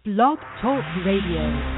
Blog Talk Radio.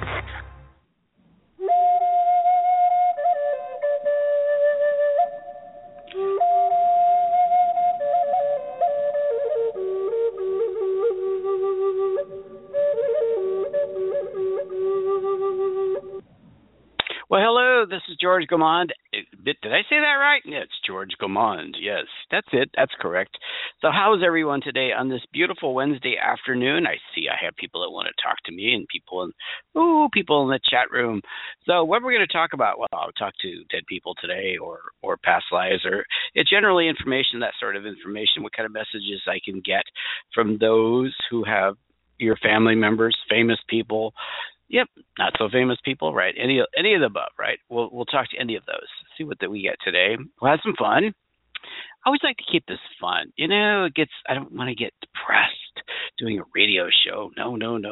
Well, hello, this is George Gaumond. Did I say that right? Yeah, it's George Gaumond. Yes, that's it. That's correct. So how's everyone today on this beautiful Wednesday afternoon? I have people that want to talk to me and people in the chat room. So what we're going to talk about, well, I'll talk to dead people today or past lives or generally information, that sort of information, what kind of messages I can get from those who have your family members, famous people. Yep, not so famous people, right? Any of the above, right? We'll talk to any of those. See what that we get today. We'll have some fun. I always like to keep this fun. I don't want to get depressed doing a radio show. No.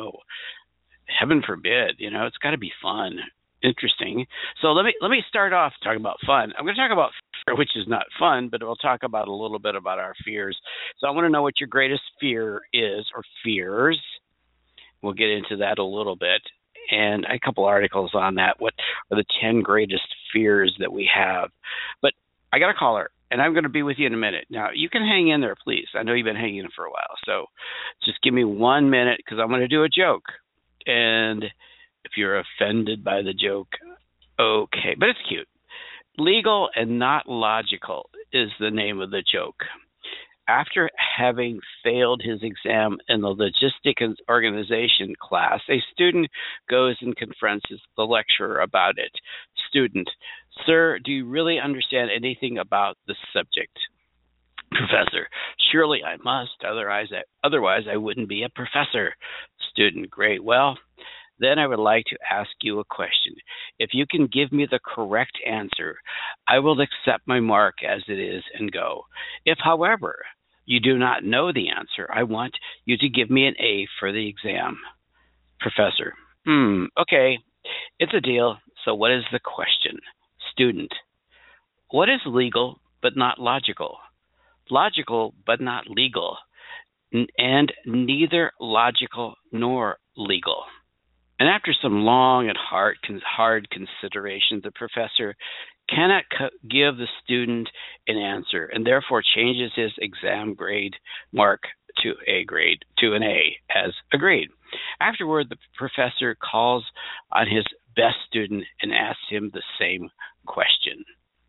Heaven forbid. It's got to be fun, interesting. So let me start off talking about fun. I'm going to talk about fear, which is not fun, but we'll talk about a little bit about our fears. So I want to know what your greatest fear is or fears. We'll get into that a little bit. And a couple articles on that. What are the 10 greatest fears that we have? But I got a caller, and I'm going to be with you in a minute. Now, you can hang in there, please. I know you've been hanging in for a while. So just give me 1 minute because I'm going to do a joke. And if you're offended by the joke, okay. But it's cute. Legal and not logical is the name of the joke. After having failed his exam in the logistics and organization class, a student goes and confronts the lecturer about it. Student: Sir, do you really understand anything about the subject? Professor: Surely I must, otherwise I wouldn't be a professor. Student: Great. Well, then I would like to ask you a question. If you can give me the correct answer, I will accept my mark as it is and go. If, however, you do not know the answer, I want you to give me an A for the exam. Professor: Okay, it's a deal. So what is the question? Student: What is legal but not logical? Logical but not legal, and neither logical nor legal. And after some long and hard consideration, the professor cannot give the student an answer, and therefore changes his exam grade mark to an A, as agreed. Afterward, the professor calls on his best student and asks him the same question.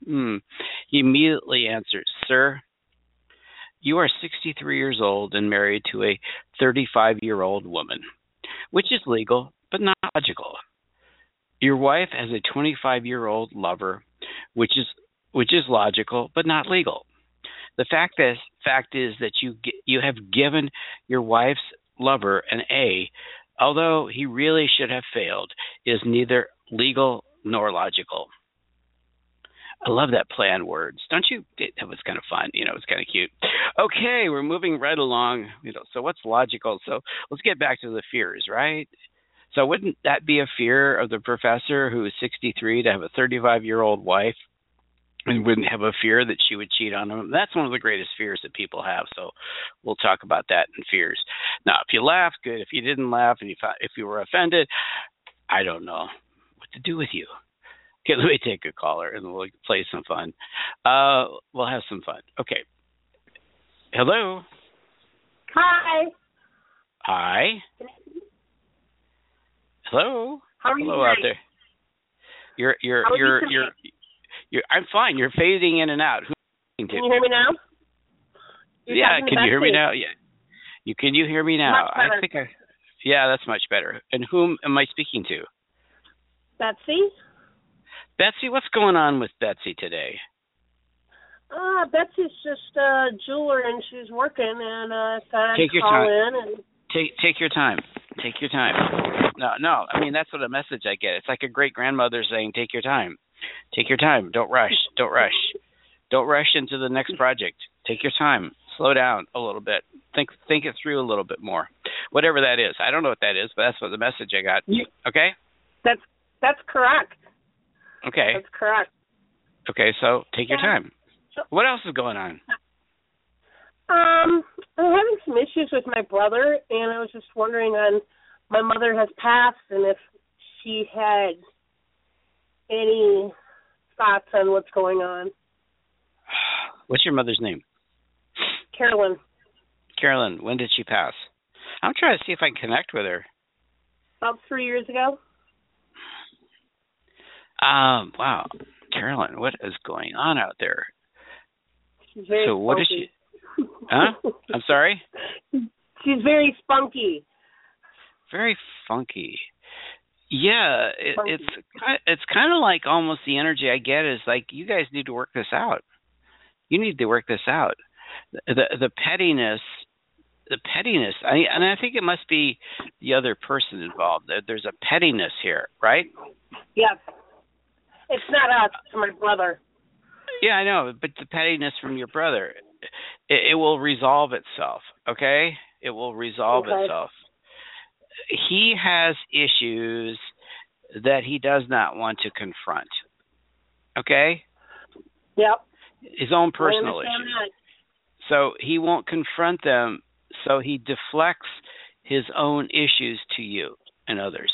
He immediately answers: Sir, you are 63 years old and married to a 35-year-old woman, which is legal but not logical. Your wife has a 25-year-old lover, which is logical but not legal. The fact is that you have given your wife's lover an A, although he really should have failed, is neither legal nor logical. I love that play on words. Don't you? That was kind of fun. It's kind of cute. Okay, we're moving right along. So what's logical? So let's get back to the fears, right? So wouldn't that be a fear of the professor who is 63 to have a 35-year-old wife and wouldn't have a fear that she would cheat on him? That's one of the greatest fears that people have. So we'll talk about that in fears. Now, if you laughed, good. If you didn't laugh and if you were offended, I don't know what to do with you. Okay, let me take a caller and we'll play some fun. We'll have some fun. Okay. Hello. Hi. Hi. Hello. How are you Hello out there. You're I'm fine. You're fading in and out. Can you hear me now? Can you hear me now? Yeah. Can you hear me now? Much better. Yeah, that's much better. And whom am I speaking to? Betsy. Betsy, what's going on with Betsy today? Betsy's just a jeweler and she's working, and I thought I'd Take your call time. in and Take your time. Take your time. No. I mean, that's what a message I get. It's like a great grandmother saying, "Take your time. Take your time. Don't rush. Don't rush. Don't rush into the next project. Take your time. Slow down a little bit. Think it through a little bit more. Whatever that is. I don't know what that is, but that's what the message I got. Okay? That's correct. Okay. That's correct. Okay, so take your time. What else is going on? I'm having some issues with my brother, and I was just wondering on my mother has passed, and if she had any thoughts on what's going on. What's your mother's name? Carolyn. Carolyn, when did she pass? I'm trying to see if I can connect with her. About 3 years ago. Wow. Carolyn, what is going on out there? She's very so what spunky. is she? Huh? I'm sorry? She's very spunky. Very funky. Yeah, it's kind of like almost the energy I get is like, you guys need to work this out. You need to work this out. The pettiness. I think it must be the other person involved. There's a pettiness here, right? Yes. It's not us. It's my brother. Yeah, I know, but the pettiness from your brother, it will resolve itself, okay? It will resolve itself. He has issues that he does not want to confront, okay? Yep. His own personal I understand issues. that. So he won't confront them, so he deflects his own issues to you and others.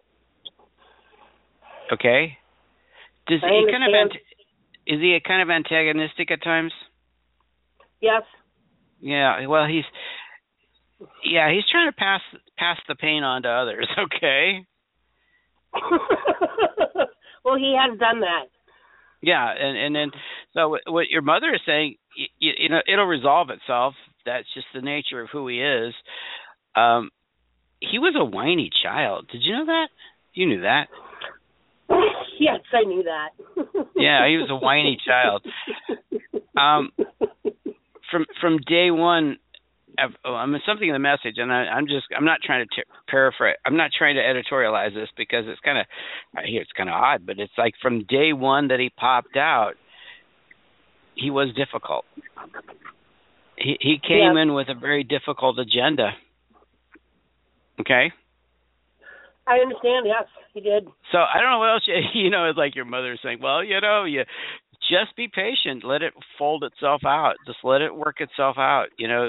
Okay? Is he kind of antagonistic at times? Yes. Yeah, well, he's trying to pass the pain on to others, okay? Well, he has done that. Yeah, and then so what your mother is saying, you know, it'll resolve itself. That's just the nature of who he is. He was a whiny child. Did you know that? You knew that. Yes, I knew that. Yeah, he was a whiny child. From day one, something in the message, and I'm not trying to paraphrase. I'm not trying to editorialize this because it's kind of odd, but it's like from day one that he popped out, he was difficult. He came in with a very difficult agenda. Okay. I understand. Yes, he did. So I don't know what else it's like your mother saying, well, you just be patient, let it fold itself out, just let it work itself out.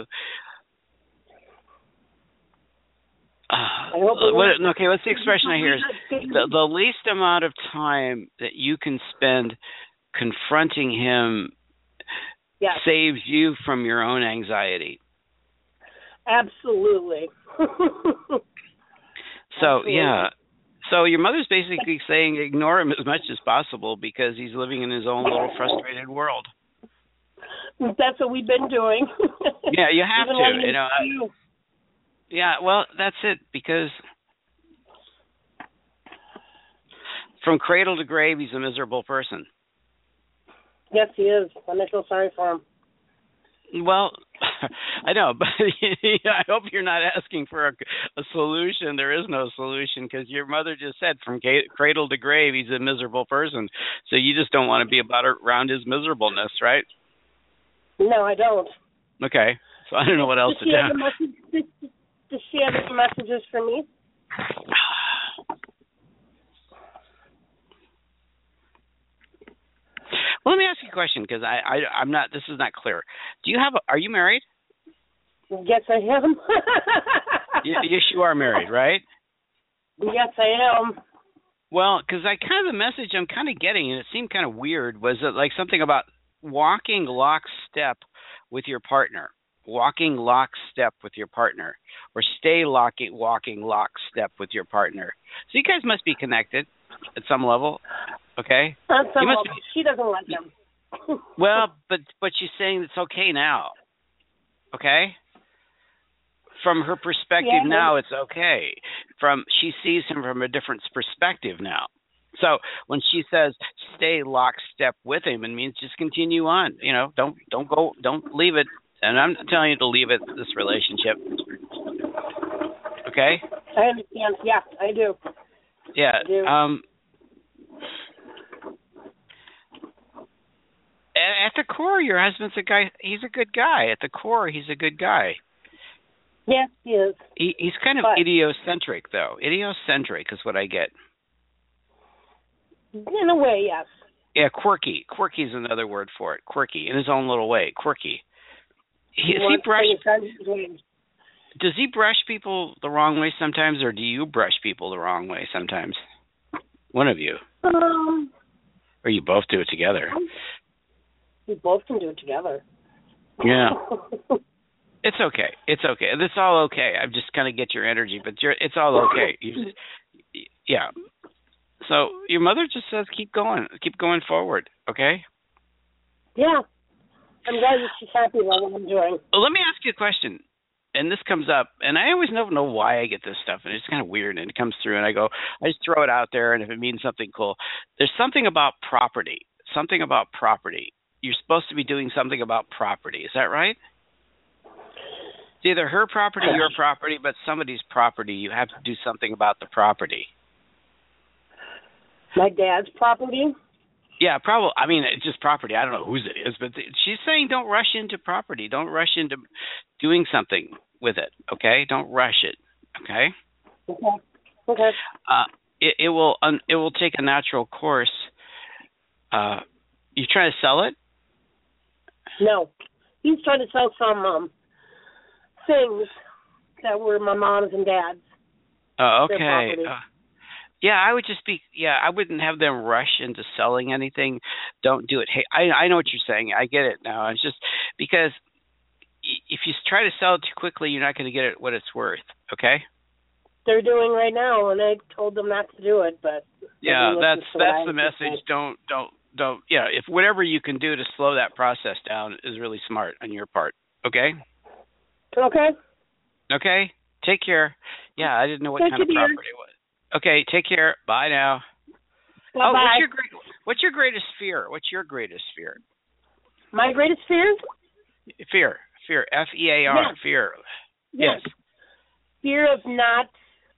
What's the expression I hear is the least amount of time that you can spend confronting him saves you from your own anxiety. Absolutely. So, yeah. So your mother's basically saying ignore him as much as possible because he's living in his own little frustrated world. That's what we've been doing. Yeah, you have to. Yeah, well, that's it, because from cradle to grave, he's a miserable person. Yes, he is. I feel sorry for him. Well, I know, but I hope you're not asking for a solution. There is no solution because your mother just said from cradle to grave, he's a miserable person. So you just don't want to be around his miserableness, right? No, I don't. Okay, so I don't know what else to do. Does she have any messages for me? Well, let me ask you a question because I'm not. This is not clear. Are you married? Yes, I am. Yes, you are married, right? Yes, I am. Well, because the message I'm kind of getting, and it seemed kind of weird, was it like something about walking lockstep with your partner, walking lockstep with your partner, or stay walking lockstep with your partner. So you guys must be connected at some level, okay? At some level. She doesn't like him. Well, but she's saying it's okay now, okay? From her perspective now, it's okay. She sees him from a different perspective now. So when she says stay lockstep with him, it means just continue on. Don't leave it. And I'm telling you to leave it, this relationship. Okay? I understand. Yeah, I do. Yeah. I do. At the core, your husband's a guy. He's a good guy. At the core, he's a good guy. Yes, he is. He's kind of idiocentric, though. Idiocentric is what I get. In a way, yes. Yeah, quirky. Quirky is another word for it. Quirky, in his own little way. Quirky. Is Does he brush people the wrong way sometimes, or do you brush people the wrong way sometimes? One of you. Or you both do it together. We both can do it together. Yeah. It's okay. It's okay. It's all okay. I'm just kind of get your energy, but it's all okay. Yeah. So your mother just says keep going forward, okay? Yeah. I'm glad that she's happy about what I'm doing. Well, let me ask you a question. And this comes up, and I always don't know why I get this stuff, and it's kind of weird, and it comes through, and I just throw it out there, and if it means something cool. There's something about property. You're supposed to be doing something about property. Is that right? It's either her property, your property, but somebody's property. You have to do something about the property. My dad's property? Yeah, probably. I mean, it's just property. I don't know whose it is, but she's saying don't rush into property. Don't rush into doing something with it, okay? Don't rush it, okay? Okay. It will take a natural course. You trying to sell it? No. He's trying to sell some things that were my mom's and dad's. Oh, okay. Yeah, I would I wouldn't have them rush into selling anything. Don't do it. Hey, I know what you're saying. I get it now. It's just because if you try to sell it too quickly, you're not going to get it what it's worth, okay? They're doing right now, and I told them not to do it, but... Yeah, that's the message. Don't, if whatever you can do to slow that process down is really smart on your part, okay? Okay. Okay? Take care. Yeah, I didn't know what kind of property it was. Okay, take care. Bye now. Bye-bye. Oh, what's your greatest fear? What's your greatest fear? My greatest fear? Fear. Fear. Yes. Fear. Yes. Fear of not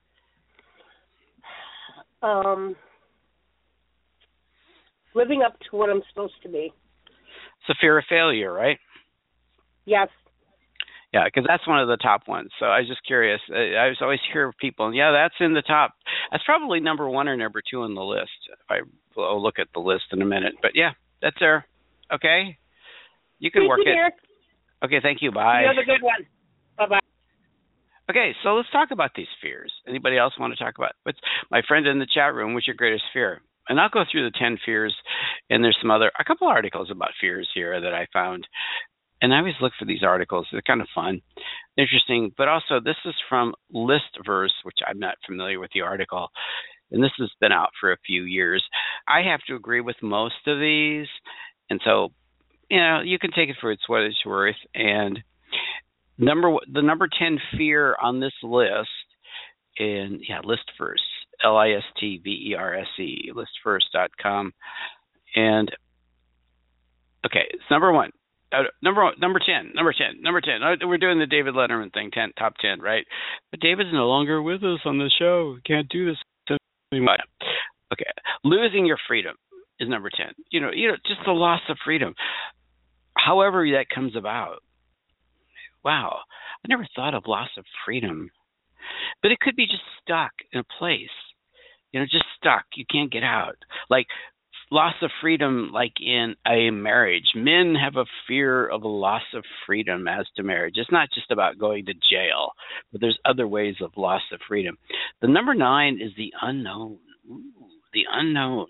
living up to what I'm supposed to be. It's a fear of failure, right? Yes. Yeah, because that's one of the top ones. So I was just curious. I always hear people, that's in the top. That's probably number 1 or number 2 on the list. I'll look at the list in a minute. But, yeah, that's there. Okay? You can work it. Dear. Okay, thank you. Bye. You have a good one. Bye-bye. Okay, so let's talk about these fears. Anybody else want to talk about what's my friend in the chat room, what's your greatest fear? And I'll go through the 10 fears, and there's a couple articles about fears here that I found. And I always look for these articles. They're kind of fun, interesting. But also, this is from Listverse, which I'm not familiar with the article. And this has been out for a few years. I have to agree with most of these. And so, you can take it for what it's worth. And the number 10 fear on this list, Listverse, Listverse, listverse.com. And, okay, it's number 1. Number 10. We're doing the David Letterman thing, top 10, right? But David's no longer with us on the show. We can't do this anymore. Okay, losing your freedom is number 10. Just the loss of freedom, however that comes about. Wow, I never thought of loss of freedom, but it could be just stuck in a place. Just stuck. You can't get out. Like loss of freedom, like in a marriage. Men have a fear of a loss of freedom as to marriage. It's not just about going to jail, but there's other ways of loss of freedom. The number 9 is the unknown. Ooh, the unknown.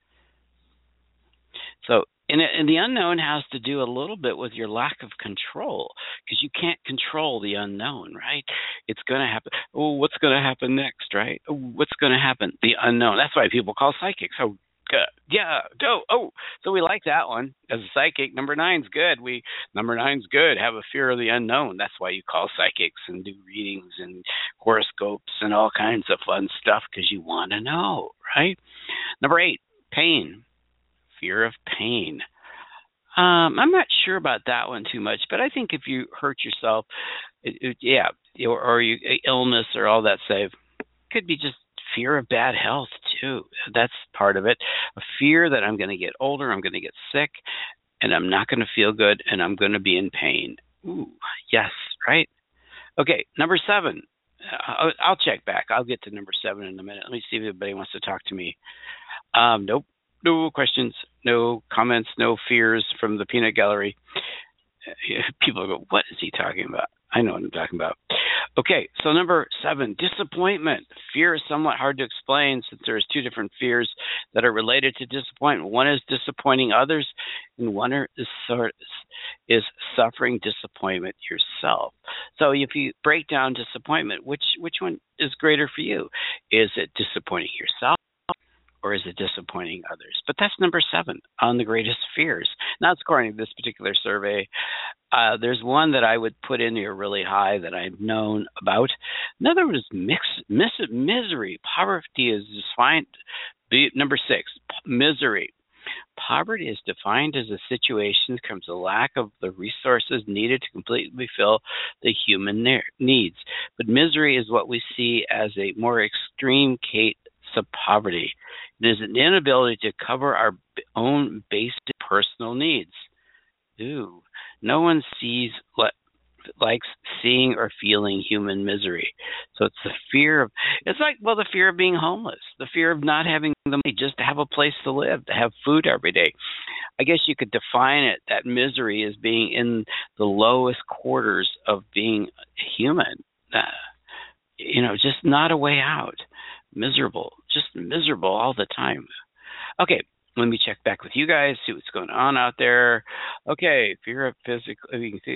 So, and the unknown has to do a little bit with your lack of control, because you can't control the unknown, right? It's going to happen. Oh, what's going to happen next, right? Oh, what's going to happen? The unknown. That's why people call psychics. Oh, yeah, go. Oh, so we like that one as a psychic. Number 9's good. Number 9's good. Have a fear of the unknown. That's why you call psychics and do readings and horoscopes and all kinds of fun stuff, because you want to know, right? Number 8, pain. Fear of pain. I'm not sure about that one too much, but I think if you hurt yourself, or you illness or all that stuff, could be just fear of bad health too. That's part of it. A fear that I'm going to get older, I'm going to get sick, and I'm not going to feel good, and I'm going to be in pain. Ooh, yes, right? Okay, number 7. I'll check back. I'll get to number 7 in a minute. Let me see if anybody wants to talk to me. Nope. No questions, no comments, no fears from the peanut gallery. People go, what is he talking about? I know what I'm talking about. Okay, so number 7, disappointment. Fear is somewhat hard to explain since there's 2 different fears that are related to disappointment. One is disappointing others, and one is suffering disappointment yourself. So if you break down disappointment, which one is greater for you? Is it disappointing yourself, or is it disappointing others? But that's number 7 on the greatest fears. Now, it's according to this particular survey. There's one that I would put in here really high that I've known about. Another one is misery. Poverty is defined. Number 6, misery. Poverty is defined as a situation that comes a lack of the resources needed to completely fill the human needs. But misery is what we see as a more extreme case of poverty. It is an inability to cover our own basic personal needs. Ooh, no one likes seeing or feeling human misery. So it's the fear of, the fear of being homeless, the fear of not having the money just to have a place to live, to have food every day. I guess you could define it, that misery, as being in the lowest quarters of being human. Just not a way out. Miserable, just miserable all the time. Okay, let me check back with you guys, see what's going on out there. Okay, fear of physical.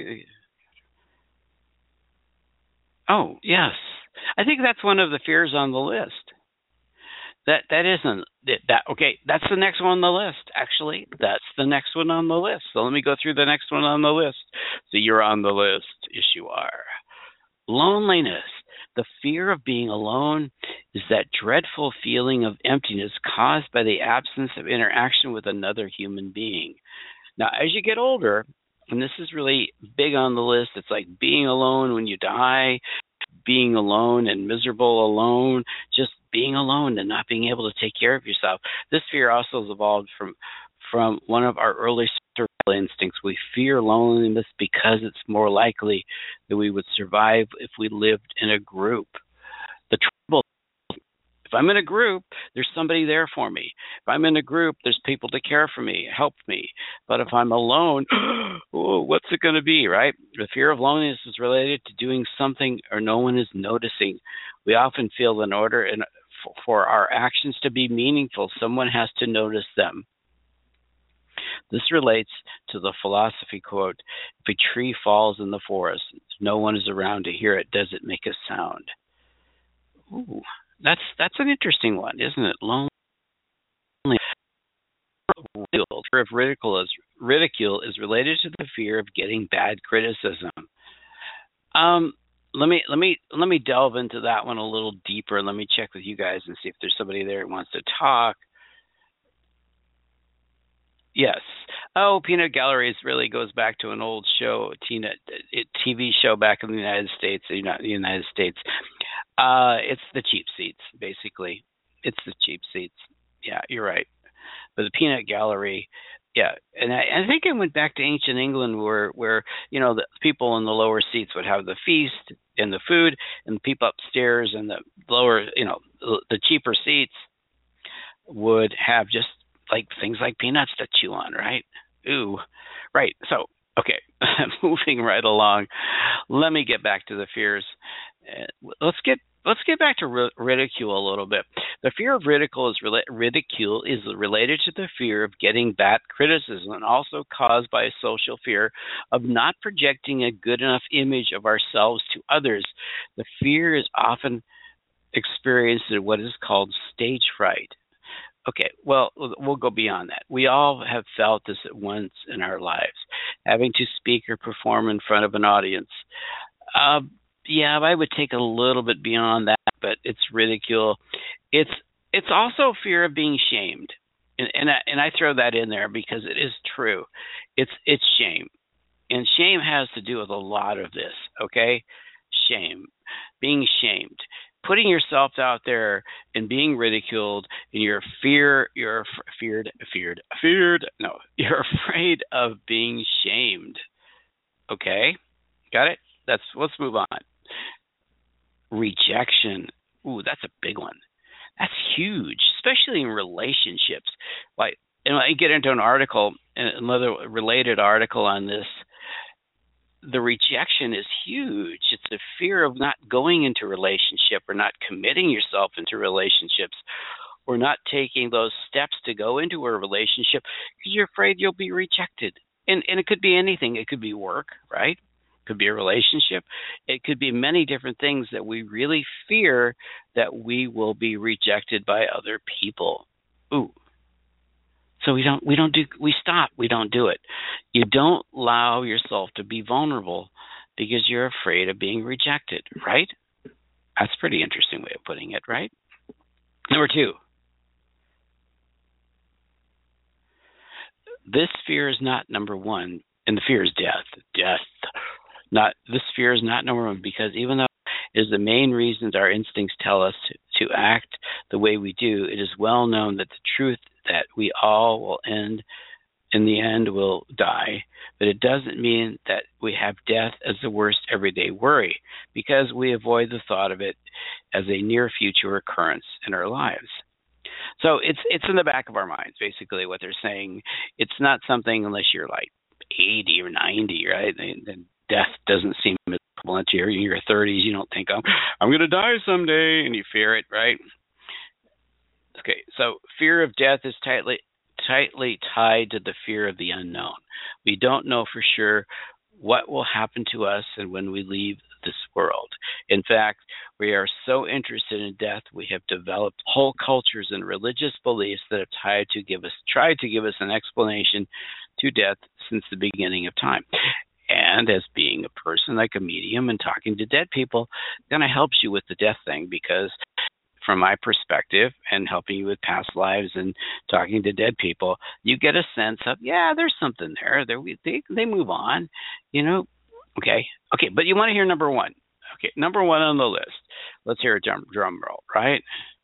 Oh, yes. I think that's one of the fears on the list. That isn't that. Okay, that's the next one on the list. Actually, that's the next one on the list. So let me go through the next one on the list. So you're on the list. Yes, you are. Loneliness. The fear of being alone is that dreadful feeling of emptiness caused by the absence of interaction with another human being. Now, as you get older, and this is really big on the list, it's like being alone when you die, being alone and miserable alone, just being alone and not being able to take care of yourself. This fear also has evolved from one of our early survival instincts. We fear loneliness because it's more likely that we would survive if we lived in a group. The trouble, if I'm in a group, there's somebody there for me. If I'm in a group, there's people to care for me, help me. But if I'm alone, what's it going to be, right? The fear of loneliness is related to doing something or no one is noticing. We often feel that in order for our actions to be meaningful, someone has to notice them. This relates to the philosophy quote, if a tree falls in the forest, no one is around to hear it, does it make a sound? Ooh, that's an interesting one, isn't it? Lonely. Fear of ridicule is related to the fear of getting bad criticism. Let me delve into that one a little deeper. Let me check with you guys and see if there's somebody there who wants to talk. Yes. Oh, Peanut Galleries really goes back to an old show, TV show back in the United States. It's the cheap seats, basically. It's the cheap seats. Yeah, you're right. But the Peanut Gallery, yeah. And I think it went back to ancient England where the people in the lower seats would have the feast and the food, and the people upstairs and the lower, the cheaper seats would have just like things like peanuts to chew on, right? Ooh, right. So, okay, moving right along. Let me get back to the fears. Let's get back to ridicule a little bit. The fear of ridicule is related to the fear of getting bad criticism, and also caused by a social fear of not projecting a good enough image of ourselves to others. The fear is often experienced in what is called stage fright. Okay, well, we'll go beyond that. We all have felt this at once in our lives, having to speak or perform in front of an audience. Yeah, I would take a little bit beyond that, but it's ridicule. It's also fear of being shamed, and I throw that in there because it is true. It's shame, and shame has to do with a lot of this. Okay, shame, being shamed. Putting yourself out there and being ridiculed, and you're afraid of being shamed. Okay, got it? Let's move on. Rejection. Ooh, that's a big one. That's huge, especially in relationships. Like, and I get into an article, another related article on this. the rejection is huge. It's a fear of not going into a relationship or not committing yourself into relationships or not taking those steps to go into a relationship because you're afraid you'll be rejected. And it could be anything. It could be work, right? It could be a relationship. It could be many different things that we really fear that we will be rejected by other people. Ooh. So we stop. We don't do it. You don't allow yourself to be vulnerable because you're afraid of being rejected, right? That's a pretty interesting way of putting it, right? Number 2. This fear is not number 1, and the fear is death. This fear is not number 1 because even though it is the main reasons our instincts tell us to act the way we do, it is well known that the truth that we all will in the end will die, but it doesn't mean that we have death as the worst everyday worry because we avoid the thought of it as a near future occurrence in our lives. So it's in the back of our minds, basically what they're saying. It's not something unless you're like 80 or 90, right? Then death doesn't seem equivalent to your 30s. You don't think, I'm going to die someday, and you fear it, right? Okay, so fear of death is tightly tied to the fear of the unknown. We don't know for sure what will happen to us and when we leave this world. In fact, we are so interested in death, we have developed whole cultures and religious beliefs that have tried to give us an explanation to death since the beginning of time. And as being a person like a medium and talking to dead people, kind of helps you with the death thing because from my perspective and helping you with past lives and talking to dead people, you get a sense of, yeah, there's something there. They move on, you know. Okay, but you want to hear number 1. Okay, number 1 on the list. Let's hear a drum roll, right?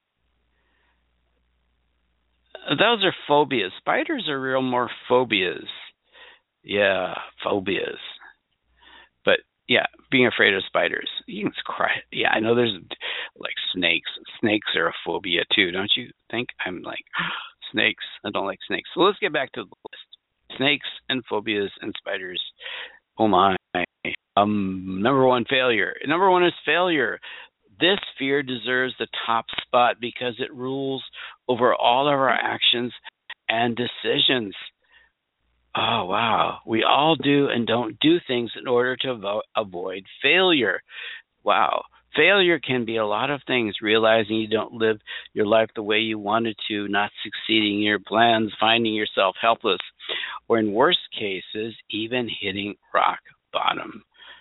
Those are phobias. Spiders are real more phobias. Yeah, phobias. But yeah, being afraid of spiders. You can cry. Yeah, I know there's like snakes. Snakes are a phobia too, don't you think? I'm like, snakes. I don't like snakes. So let's get back to the list. Snakes and phobias and spiders. Oh my. Number 1, failure. Number 1 is failure. This fear deserves the top spot because it rules over all of our actions and decisions. Oh, wow. We all do and don't do things in order to avoid failure. Wow. Failure can be a lot of things. Realizing you don't live your life the way you wanted to, not succeeding in your plans, finding yourself helpless, or in worst cases, even hitting rock bottom.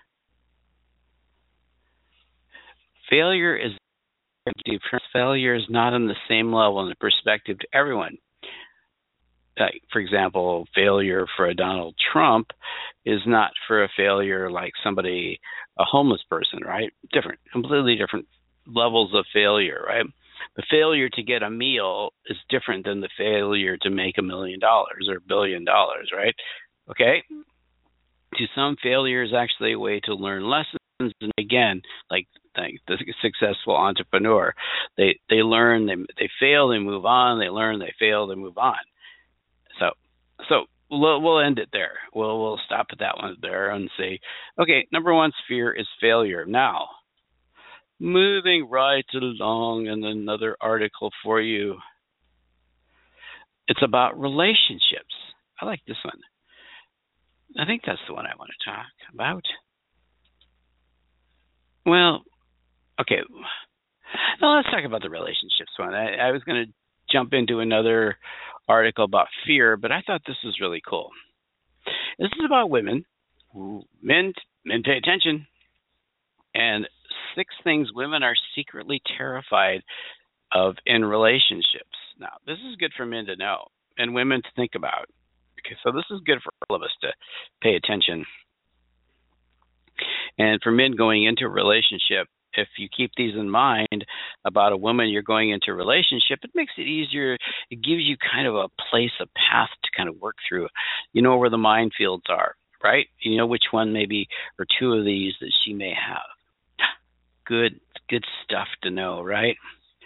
Failure is not on the same level in the perspective to everyone. For example, failure for a Donald Trump is not for a failure like a homeless person, right? Completely different levels of failure, right? The failure to get a meal is different than the failure to make $1 million or $1 billion, right? Okay? To some, failure is actually a way to learn lessons. And again, like the successful entrepreneur, they learn, they fail, they move on. They learn, they fail, they move on. So we'll end it there. We'll stop at that one there and say, okay, number 1's fear is failure. Now, moving right along, and another article for you. It's about relationships. I like this one. I think that's the one I want to talk about. Well, okay. Now let's talk about the relationships one. I was going to jump into another article about fear, but I thought this was really cool. This is about women. Men pay attention. And 6 things women are secretly terrified of in relationships. Now, this is good for men to know and women to think about. Okay, so this is good for all of us to pay attention. And for men going into a relationship, if you keep these in mind about a woman you're going into a relationship, it makes it easier. It gives you kind of a place, a path to kind of work through. You know where the minefields are, right? You know which one maybe or 2 of these that she may have. Good stuff to know, right?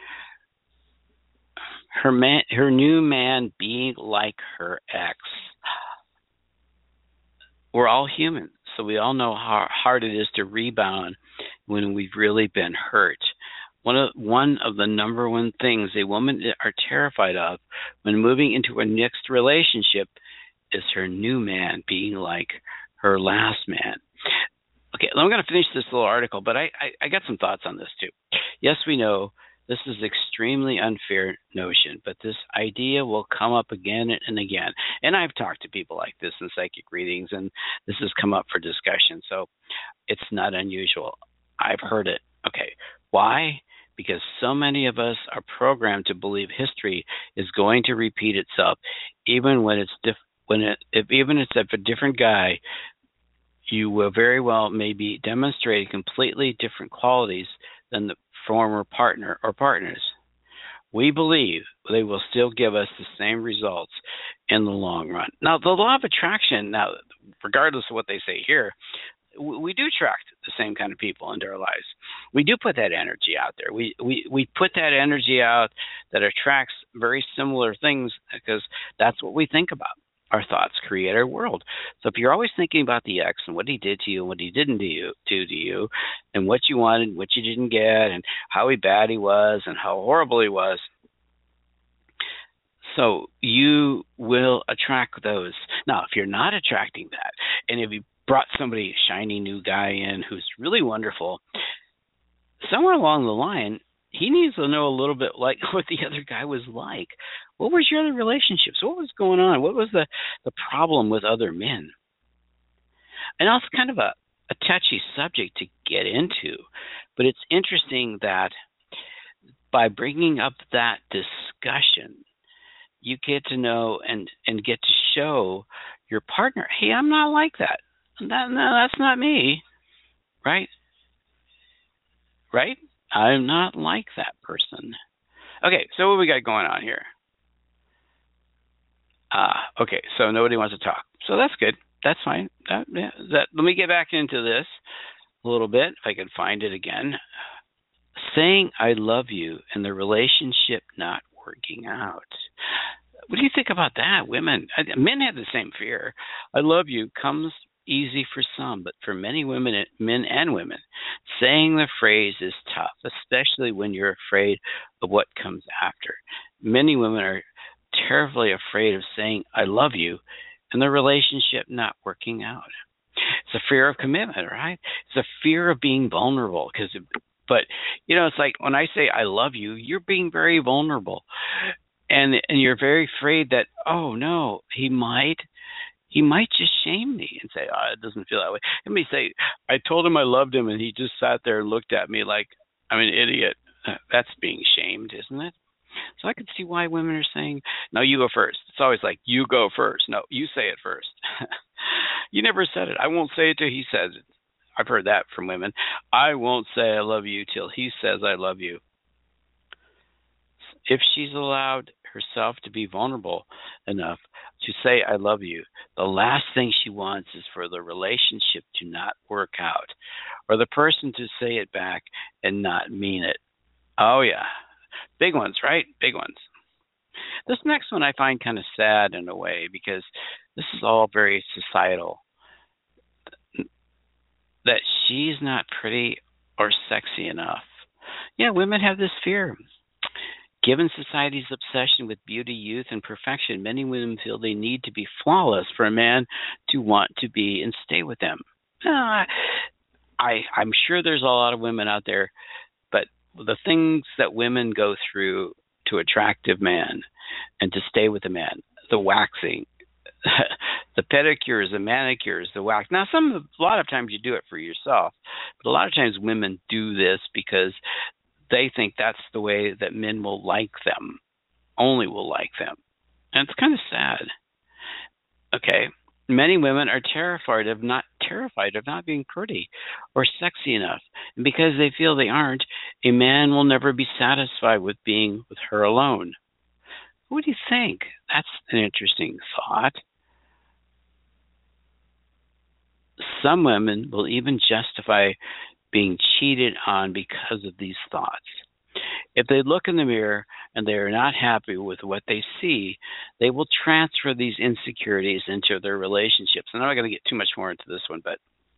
Her new man being like her ex. We're all human, So we all know how hard it is to rebound when we've really been hurt. One of the number one things a woman are terrified of when moving into a next relationship is her new man being like her last man. Okay, I'm going to finish this little article, but I got some thoughts on this too. Yes, we know this is an extremely unfair notion, but this idea will come up again and again. And I've talked to people like this in psychic readings, and this has come up for discussion, so it's not unusual. I've heard it. Okay, why? Because so many of us are programmed to believe history is going to repeat itself, even when it's if a different guy, you will very well maybe demonstrate completely different qualities than the former partner or partners. We believe they will still give us the same results in the long run. Now, the law of attraction, regardless of what they say here, we do attract the same kind of people into our lives. We do put that energy out there. We put that energy out that attracts very similar things because that's what we think about. Our thoughts create our world. So if you're always thinking about the ex and what he did to you and what he didn't do to you and what you wanted and what you didn't get and how bad he was and how horrible he was, so you will attract those. Now, if you're not attracting that, and if you brought somebody, a shiny new guy in who's really wonderful, somewhere along the line, he needs to know a little bit like what the other guy was like. What was your other relationships? What was going on? What was the problem with other men? I know it's kind of a touchy subject to get into, but it's interesting that by bringing up that discussion, you get to know and get to show your partner, hey, I'm not like that. No, that's not me, right? Right? I'm not like that person. Okay, so what we got going on here? Okay, so nobody wants to talk. So that's good. That's fine. Let me get back into this a little bit, if I can find it again. Saying I love you and the relationship not working out. What do you think about that? Women, men have the same fear. I love you comes easy for some, but for many women, men and women, saying the phrase is tough, especially when you're afraid of what comes after. Many women are terribly afraid of saying I love you and the relationship not working out. It's a fear of commitment, right? It's a fear of being vulnerable. But it's like when I say I love you, you're being very vulnerable. And you're very afraid that, oh no, he might just shame me and say, oh, it doesn't feel that way. Let me say, I told him I loved him and he just sat there and looked at me like I'm an idiot. That's being shamed, isn't it? So I can see why women are saying, no, you go first. It's always like, you go first. No, you say it first. You never said it. I won't say it till he says it. I've heard that from women. I won't say I love you till he says I love you. If she's allowed herself to be vulnerable enough to say I love you, the last thing she wants is for the relationship to not work out or the person to say it back and not mean it. Oh yeah. Big ones, right? Big ones. This next one I find kind of sad in a way because this is all very societal. That she's not pretty or sexy enough. Yeah, women have this fear. Given society's obsession with beauty, youth, and perfection, many women feel they need to be flawless for a man to want to be and stay with them. I'm sure there's a lot of women out there, but the things that women go through to attract a man and to stay with a man, the waxing, the pedicures, the manicures, the wax. Now, a lot of times you do it for yourself, but a lot of times women do this because they think that's the way that men will like them, only will like them. And it's kind of sad. Okay, many women are terrified of not being pretty or sexy enough. And because they feel they aren't, a man will never be satisfied with being with her alone. What do you think? That's an interesting thought. Some women will even justify being cheated on because of these thoughts. If they look in the mirror and they are not happy with what they see, they will transfer these insecurities into their relationships. And I'm not going to get too much more into this one, but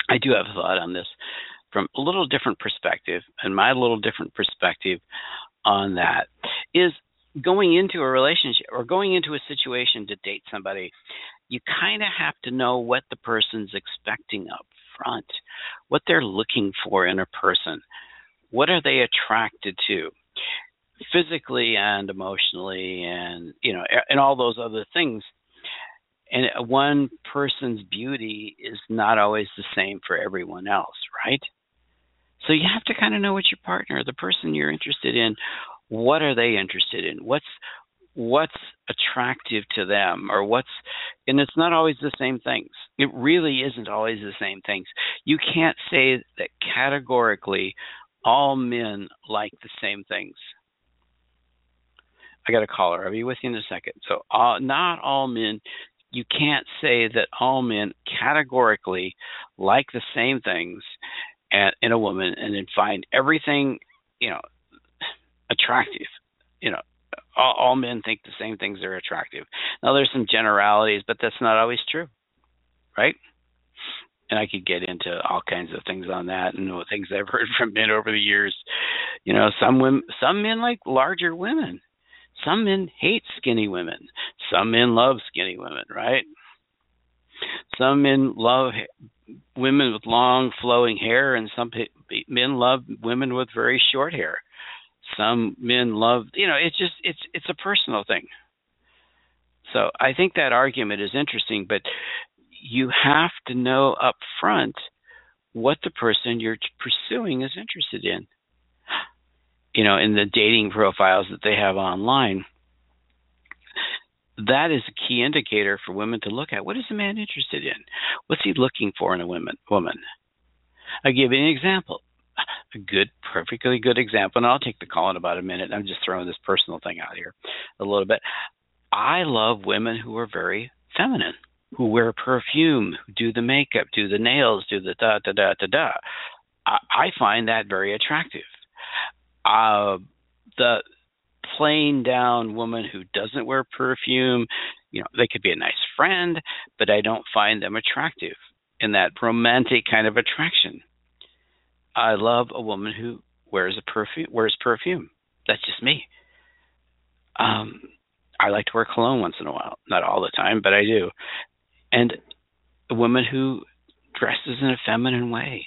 I do have a thought on this from a little different perspective, and my little different perspective on that is going into a relationship or going into a situation to date somebody, you kind of have to know what the person's expecting up front, what they're looking for in a person, what are they attracted to physically and emotionally, and and all those other things. And one person's beauty is not always the same for everyone else, right? So you have to kind of know what your partner, the person you're interested in, what are they interested in? What's attractive to them, and it's not always the same things. It really isn't always the same things. You can't say that categorically all men like the same things. I got a caller. I'll be with you in a second. So not all men, you can't say that all men categorically like the same things in a woman and then find everything, attractive. All men think the same things are attractive. Now, there's some generalities, but that's not always true, right? And I could get into all kinds of things on that and things I've heard from men over the years. Some men like larger women. Some men hate skinny women. Some men love skinny women, right? Some men love women with long flowing hair, and some men love women with very short hair. Some men love, it's a personal thing. So I think that argument is interesting, but you have to know up front what the person you're pursuing is interested in. In the dating profiles that they have online, that is a key indicator for women to look at. What is a man interested in? What's he looking for in a woman? I'll give you an example. Perfectly good example, and I'll take the call in about a minute. I'm just throwing this personal thing out here a little bit. I love women who are very feminine, who wear perfume, who do the makeup, do the nails, do the da-da-da-da-da. I find that very attractive. The plain down woman who doesn't wear perfume, they could be a nice friend, but I don't find them attractive in that romantic kind of attraction. I love a woman who wears perfume. That's just me. I like to wear cologne once in a while, not all the time, but I do. And a woman who dresses in a feminine way.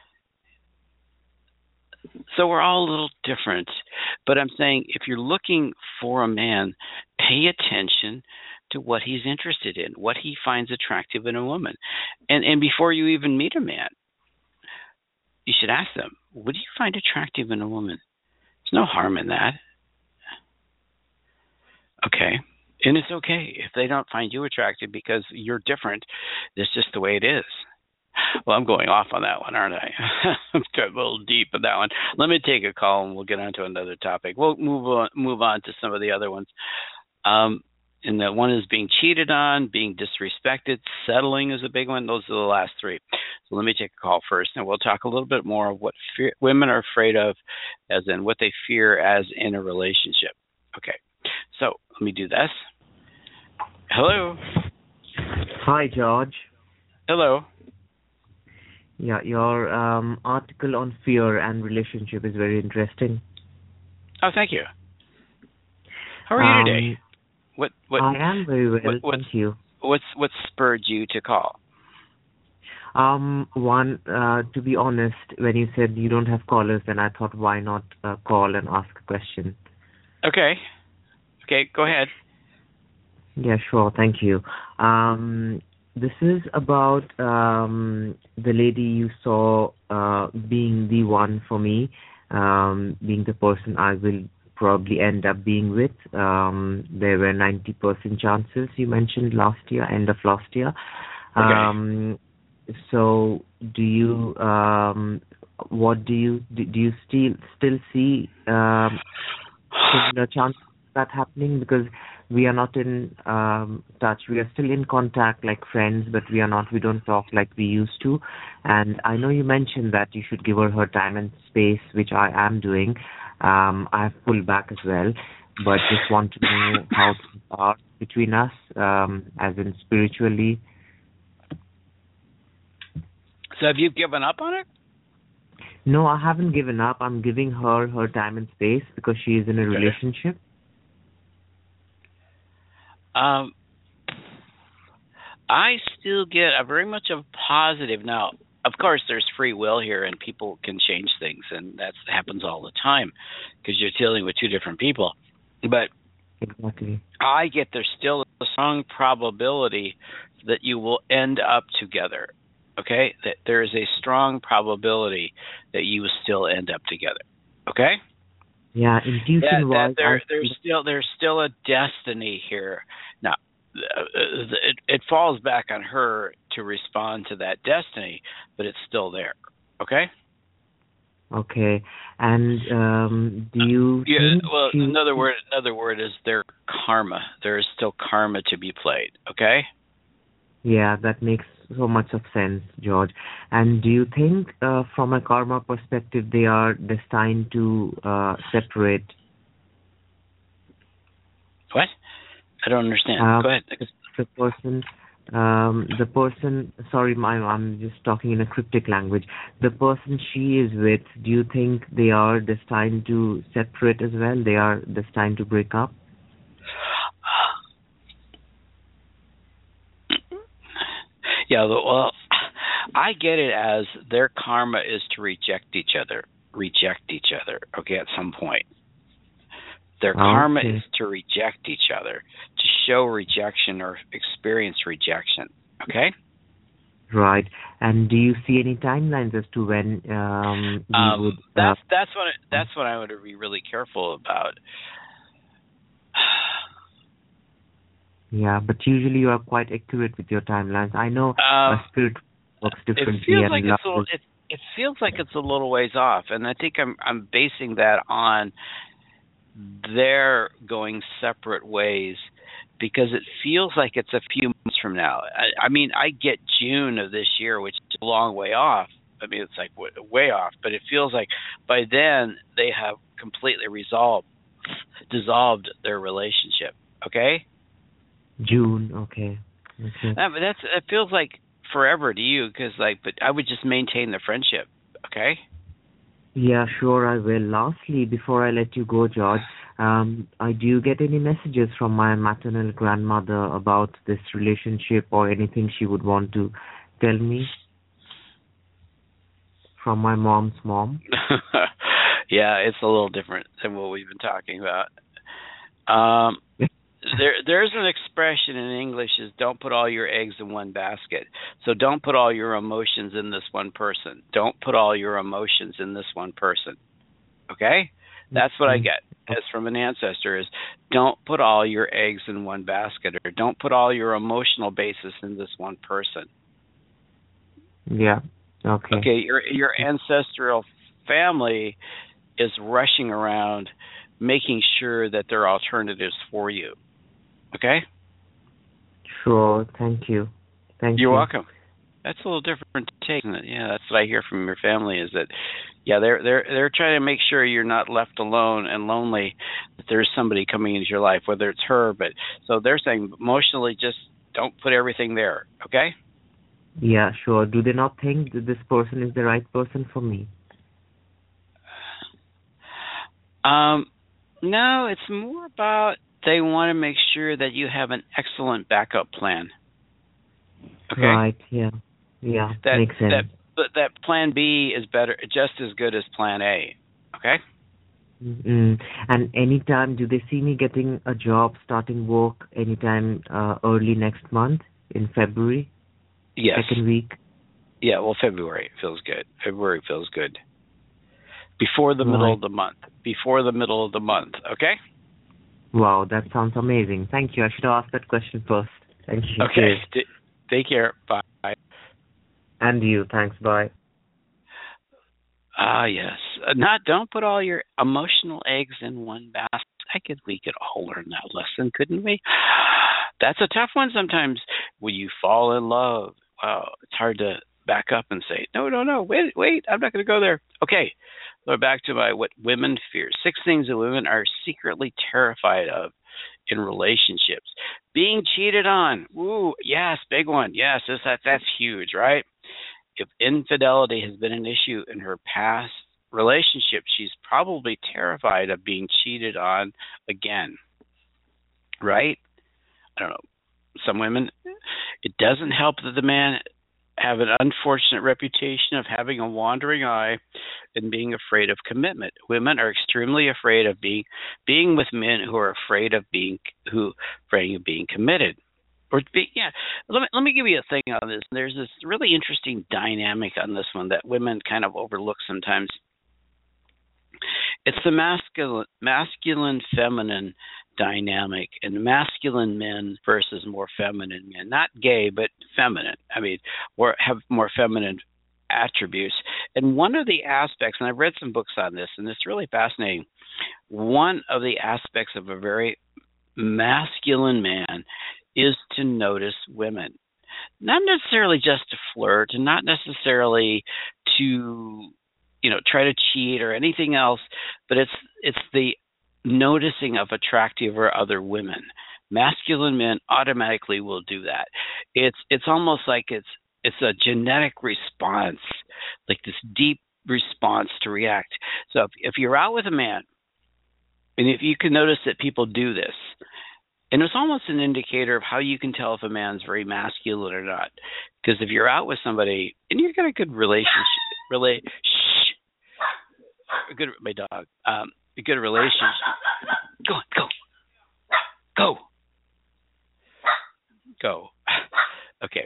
So we're all a little different, but I'm saying if you're looking for a man, pay attention to what he's interested in, what he finds attractive in a woman. And before you even meet a man, you should ask them, what do you find attractive in a woman? There's no harm in that. Okay. And it's okay if they don't find you attractive because you're different. It's just the way it is. Well, I'm going off on that one, aren't I? I'm a little deep in that one. Let me take a call and we'll get on to another topic. We'll move on to some of the other ones. And that one is being cheated on, being disrespected, settling is a big one. Those are the last three. So let me take a call first, and we'll talk a little bit more of what women are afraid of, as in what they fear as in a relationship. Okay, so let me do this. Hello. Hi, George. Hello. Yeah, your article on fear and relationship is very interesting. Oh, thank you. How are you today? What I am very well, thank you. What spurred you to call? To be honest, when you said you don't have callers, then I thought, why not call and ask a question? Okay, go ahead. Yeah, sure, thank you. This is about the lady you saw being the one for me, being the person I will probably end up being with. There were 90% chances you mentioned end of last year. Okay. So do you still see similar chances of that happening? Because we are not in touch. We are still in contact like friends, but we don't talk like we used to. And I know you mentioned that you should give her time and space, which I am doing. I have pulled back as well, but just want to know how things are between us, as in spiritually. So have you given up on it? No, I haven't given up. I'm giving her her time and space because she is in a relationship. I still get a very much of positive. Now, of course, there's free will here, and people can change things, and that happens all the time because you're dealing with two different people. But exactly, I get there's still a strong probability that you will end up together. Okay, that there is a strong probability that you will still end up together. Okay. Yeah, intuition-wise, there's still a destiny here. Now, it falls back on her to respond to that destiny, but it's still there. Okay. Okay, and do you? Yeah. Well, another word is their karma. There is still karma to be played. Okay. Yeah, that makes so much of sense, George. And do you think, from a karma perspective, they are destined to separate? What? I don't understand. Go ahead. The person. Sorry, I'm just talking in a cryptic language. The person she is with, do you think they are destined to separate as well? They are destined to break up? Yeah, well, I get it as their karma is to reject each other, okay, at some point. Their karma is to reject each other, to show rejection or experience rejection, okay? Right. And do you see any timelines as to when you would... That's what I would be really careful about. Yeah, but usually you are quite accurate with your timelines. I know spirit works differently. It feels like it's a little ways off, and I think I'm basing that on their going separate ways because it feels like it's a few months from now. I mean, I get June of this year, which is a long way off. I mean, it's like way off, but it feels like by then they have completely dissolved their relationship. Okay. June, okay. But it feels like forever to you, but I would just maintain the friendship, okay? Yeah, sure, I will. Lastly, before I let you go, George, do you get any messages from my maternal grandmother about this relationship or anything she would want to tell me? From my mom's mom? Yeah, it's a little different than what we've been talking about. There's an expression in English is don't put all your eggs in one basket. So don't put all your emotions in this one person. Don't put all your emotions in this one person. Okay? That's what I get as from an ancestor is don't put all your eggs in one basket or don't put all your emotional basis in this one person. Yeah. Okay. Okay, your ancestral family is rushing around making sure that there are alternatives for you. Okay? Sure. Thank you. You're welcome. That's a little different take, isn't it? Yeah, that's what I hear from your family is that, yeah, they're trying to make sure you're not left alone and lonely, that there's somebody coming into your life, whether it's her. But so they're saying emotionally just don't put everything there, okay? Yeah, sure. Do they not think that this person is the right person for me? No, it's more about they want to make sure that you have an excellent backup plan. Okay? Right, yeah. Yeah, makes sense. That plan B is better, just as good as plan A. Okay? Mm-hmm. And anytime, do they see me getting a job, starting work anytime early next month, in February? Yes. Second week? Yeah, well, February feels good. February feels good. Before the middle of the month. Before the middle of the month, okay? Wow, that sounds amazing. Thank you. I should have asked that question first. Thank you. Okay. Take care. Bye. And you. Thanks. Bye. Yes. Don't put all your emotional eggs in one basket. We could all learn that lesson, couldn't we? That's a tough one sometimes. When you fall in love, wow, it's hard to back up and say, no, wait, I'm not going to go there. Okay. So back to what women fear. 6 things that women are secretly terrified of in relationships. Being cheated on. Ooh, yes, big one. Yes, that's huge, right? if infidelity has been an issue in her past relationship, she's probably terrified of being cheated on again. Right? I don't know. Some women, it doesn't help that the man have an unfortunate reputation of having a wandering eye and being afraid of commitment. Women are extremely afraid of being with men who are afraid of being committed. Let me give you a thing on this. There's this really interesting dynamic on this one that women kind of overlook sometimes. It's the masculine feminine dynamic, and masculine men versus more feminine men. Not gay, but feminine. I mean, or have more feminine attributes. And one of the aspects, and I've read some books on this, and it's really fascinating. One of the aspects of a very masculine man is to notice women. Not necessarily just to flirt, and not necessarily to, try to cheat or anything else, but it's the noticing of attractive or other women. Masculine men automatically will do that. It's almost like it's a genetic response, like this deep response to react. So if you're out with a man, and if you can notice that people do this, and it's almost an indicator of how you can tell if a man's very masculine or not. Because if you're out with somebody and you've got a good relationship, my dog. A good relationship. Go. Okay.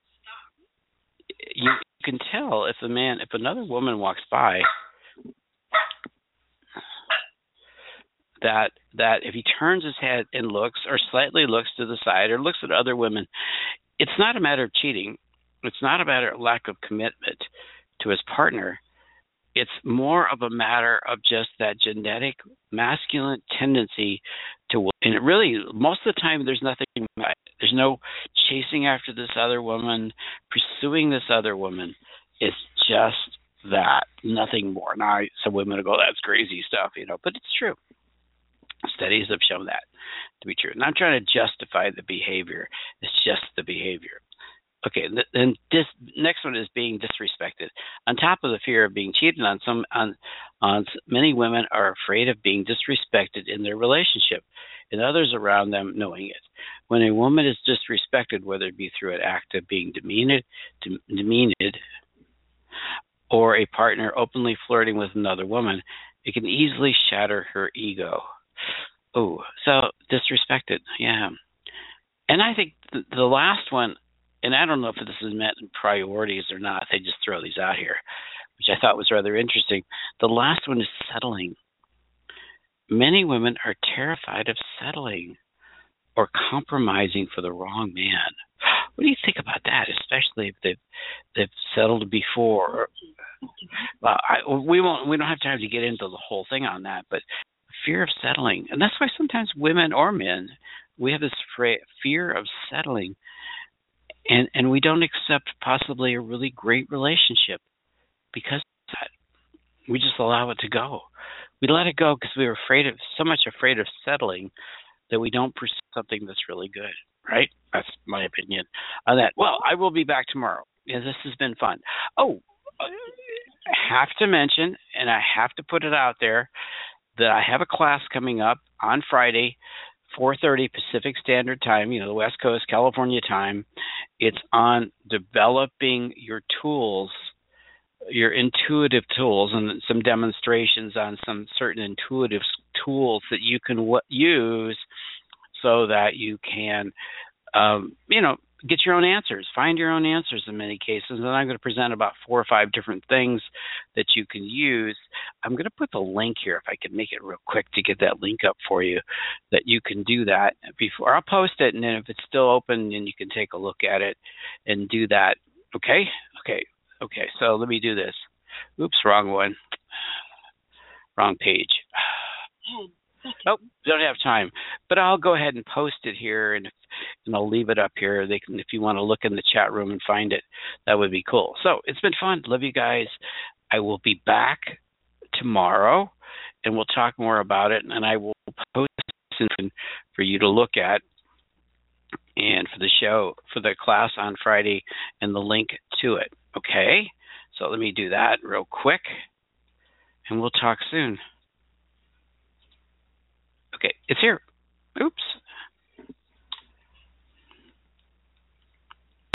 You can tell if another woman walks by, that if he turns his head and looks, or slightly looks to the side, or looks at other women, it's not a matter of cheating. It's not a matter of lack of commitment to his partner. It's more of a matter of just that genetic masculine tendency to, and really, most of the time, there's nothing, there's no chasing after this other woman, pursuing this other woman. It's just that, nothing more. Now, some women will go, that's crazy stuff, but it's true. Studies have shown that to be true. And I'm trying to justify the behavior. It's just the behavior. Okay, then this next one is being disrespected. On top of the fear of being cheated on, many women are afraid of being disrespected in their relationship and others around them knowing it. When a woman is disrespected, whether it be through an act of being demeaned, or a partner openly flirting with another woman, it can easily shatter her ego. Oh, so disrespected, yeah. And I think the last one, and I don't know if this is meant in priorities or not, they just throw these out here, which I thought was rather interesting. The last one is settling. Many women are terrified of settling or compromising for the wrong man. What do you think about that, especially if they've settled before? Well, we don't have time to get into the whole thing on that, but fear of settling, and that's why sometimes women or men, we have this fear of settling. And we don't accept possibly a really great relationship because of that. We just allow it to go. We let it go because we were so much afraid of settling that we don't pursue something that's really good, right? That's my opinion on that. Well, I will be back tomorrow. Yeah, this has been fun. Oh, I have to mention, and I have to put it out there, that I have a class coming up on Friday, 4:30 Pacific Standard Time, the West Coast, California time. It's on developing your tools, your intuitive tools, and some demonstrations on some certain intuitive tools that you can use so that you can, get your own answers, find your own answers in many cases. And I'm going to present about 4 or 5 different things that you can use. I'm going to put the link here, if I can make it real quick to get that link up for you, that you can do that before. I'll post it, and then if it's still open, then you can take a look at it and do that. Okay? Okay, so let me do this. Oops, wrong one. Wrong page. Oh, don't have time. But I'll go ahead and post it here, and I'll leave it up here. If you want to look in the chat room and find it, that would be cool. So it's been fun. Love you guys. I will be back tomorrow, and we'll talk more about it, and I will post it for you to look at, and for the show, for the class on Friday, and the link to it. Okay, so let me do that real quick, and we'll talk soon. Okay, it's here. Oops.